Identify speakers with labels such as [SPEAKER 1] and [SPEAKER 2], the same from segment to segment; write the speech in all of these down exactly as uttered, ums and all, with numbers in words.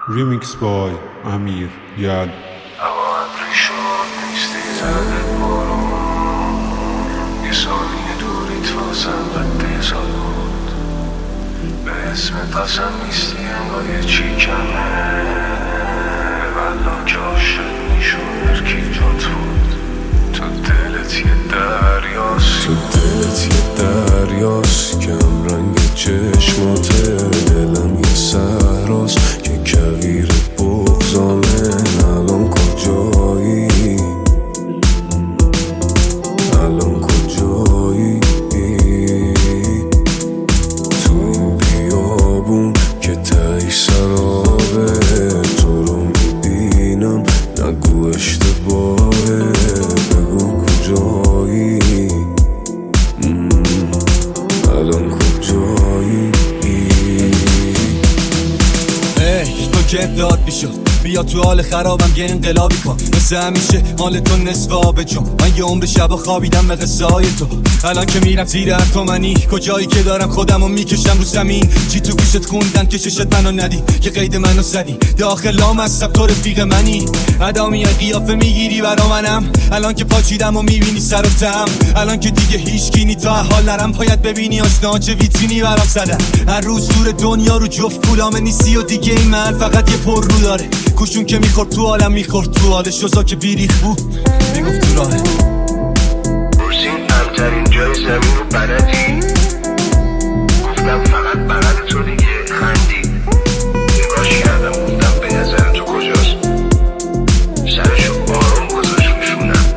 [SPEAKER 1] Remix by امیر ید.
[SPEAKER 2] هوا ابری شد نیستی زده بارون، یه ثانیه دوریت واسم قد سال بود. به اسمت قسم نیستی انگاه چی کمه، والا که عاشق میشون هرکی جات بود. تو دلت یه دریاست، تو دلت یه دریاست، کم رنگ چشماته، دلم یه سهراست که کویر بغضانه. الان کجایی، الان کجایی، تو این بیابون که تایی سرابه، تو رو میبینم نگو اشتباهه، بگو کجایی، الان کجایی.
[SPEAKER 3] ای تو که داد بیشد بیا تو حال خرابم یه انقلابی کن، مثل همیشه حال تو نصف آب جون. من یه عمر شب خوابیدم به قصه های تو، الان که میرم زیر هر تومنی، کجایی که دارم خودمو میکشم رو زمین. چی تو گوشت خوندن که چشت منو ندی، که قید منو زدی داخل لام هستم تو رفیق منی. ادا میای قیافه میگیری برا منم، الان که پاچیدم و میبینی سر و تم، الان که دیگه هیچ کی تا حال نرم. باید ببینی آشنا چه ویترینی برام زدن، هر روز دور دنیا رو جفت پولام نیستی و دیگه این من فقط یه پر رو داره. کوشون که میخورد تو عالم میخورد تو حال شوزا که بیریخ بود میگفت تو راهه.
[SPEAKER 2] پرسین امترین جای زمین رو بلدی، گفتم فقط بلد تو دیگه. خندی نگاش کردم گفتم به نظر تو کجاست، سرشو آروم گذاشت روشونم.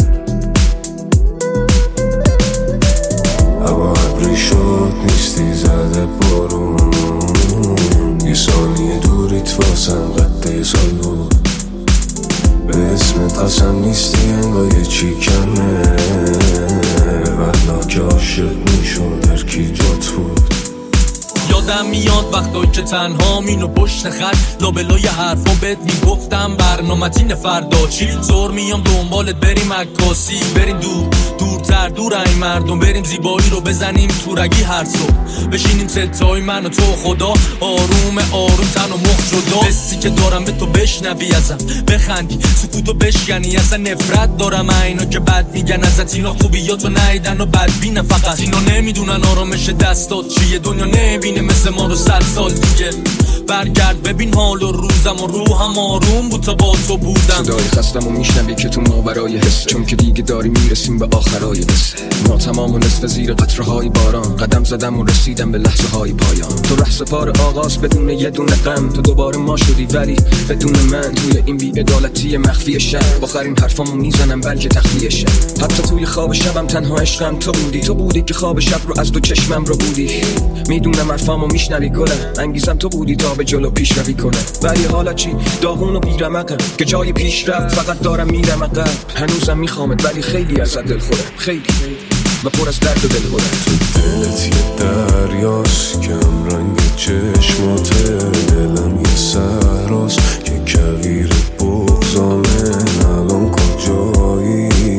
[SPEAKER 2] هوا ابری شد نیستی زده بارون، یه ثانیه دوریت واسم قد سال بود. به اسمت قسم نیستی انگاه یه چی کمه، والا که عاشق میشد هرکی جات بود.
[SPEAKER 3] یادم میاد وقتایی که تنها مینو پشت خط لابلای حرفا بهت میگفتم برنامتین فردا چی. زور میام دنبالت بریم عکاسی، بریم دور دورتر دور این مردم، بریم زیبایی رو بزنیم تو رگی هر صبح، بشینیم ستای من و تو خدا آروم آروم تن و مخ جدا. بسی که دارم به تو بشنوی ازم، بخندی سکوتو بشکنی، اصلا نفرت دارم اینا که بد میگن ازت. اینا خوبیاتو نیدن و بدبینه، فقط اینا نمیدونن آرامش دستات چیه. دنیا نمیبینه مثل ما رو صد سال دیگه. برگرد ببین حال و روزم و روحم آروم بود تا با تو بودم.
[SPEAKER 4] صدای خستم و میشنوی که تو ما برای حسه، چون که دیگه داریم میرسیم به آخرای قصه. ما تمام و نصف زیر قطره های باران، قدم زدم و رسیدم به لحظه های پایان. تو ره سپار آغاز بدون یه دونه غم، تو دوباره ما شدی ولی بدون من. توی این بی‌عدالتی مخفی شهر، آخرین حرفامو میزنم بلکه تخلیه شه. حتی توی خواب شبم تنها عشقم تو بودی، تو بودی که خواب شب رو از دو چشمم رو بودی. میدونم حرفامو میشنوی گله، انگیزم تو بودی تا به جلو پیش روی کنه. ولی حالا چی داغون و بیرمقم که جای پیش رفت، فقط دارم میرم عقب. هنوزم میخوامت ولی خیلی ازت دل خورم، خیلی و پر از درد و دل خورم.
[SPEAKER 2] تو دلت یه دریاست، کم رنگ چشماته، دلم یه سهراست که کویر بغضانه. الان کجایی،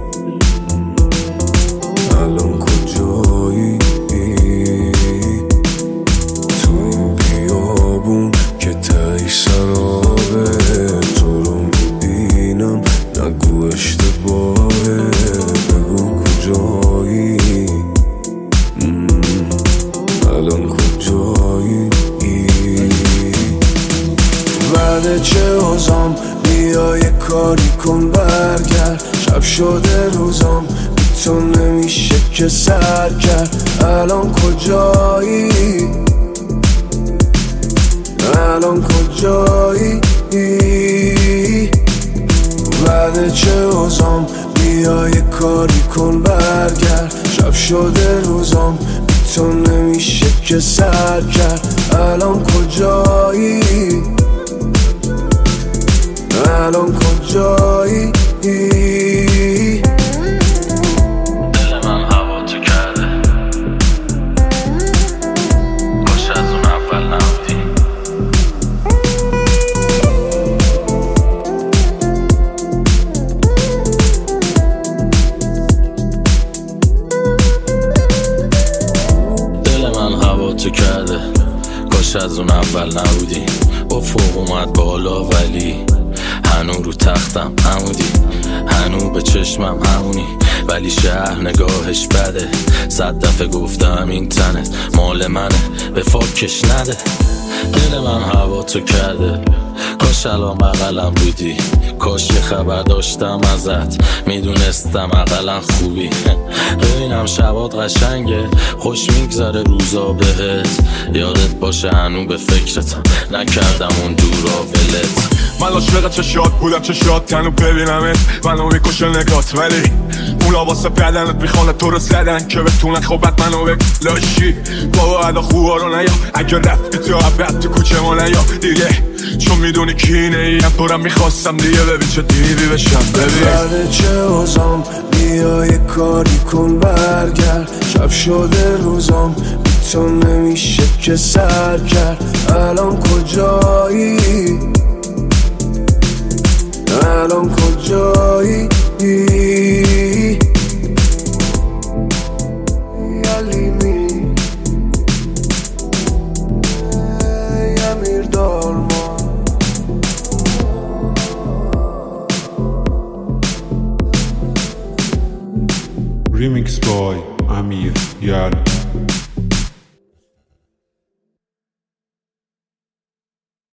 [SPEAKER 2] الان کجایی، تو این بیابون که تایی سرابه، تو رو میبینم نگو اشتباهه، بگو کجایی، الان کجایی. بعد چه عذام بیا یه کاری کن برگرد، شب شده روزام بی تو نمیشه که سر کرد. الان کجایی، الان کجایی. بعد چه عذام بیا یه کاری کن برگرد، شب شده روزام بی تو نمیشه که سر کرد. الان کجایی، الان کجایی.
[SPEAKER 5] دل من هوا تو کرده، باشه از اون اول نبودی. تو کرده، کاش از اون اول نبودی. فوق اومد بالا ولی هنو رو تختم عمودی، هنو به چشمم همونی، ولی شهر نگاهش بده. صد دفعه گفتم این تنت مال منه، به فاکش نده. دل من هوا تو کرده، کاش الان بغلم بودی، کاش یه خبر داشتم ازت، میدونستم اقلا خوبی. ببینم شبات قشنگه، خوش میگذره روزا بهت، یادت باشه هنو به فکرتم، نکردم اون دورا ولت.
[SPEAKER 6] من عاشق چشات بودم، چشات تنو ببینمت منو میکشه نگات، ولی اونا واسه بدنت میخوانه تو رو زدن که بتونن خوبت منو بلاشی. بابا ادا خوبا رو نیا، اگه رفتی تو عبد تو کوچه ما نیا دیگه، چون میدونی کی نیم برم میخواستم دیگه. ببین چه دیوی بشم، ببین
[SPEAKER 7] بعد چه اوزام بیا یه کاری کن برگرد، شب شده روزام بی تو نمیشه که سر کرد. الان کجایی؟ الان کجایی؟ یلیمی یمیر دارمان.
[SPEAKER 1] Remix by Amir Yad.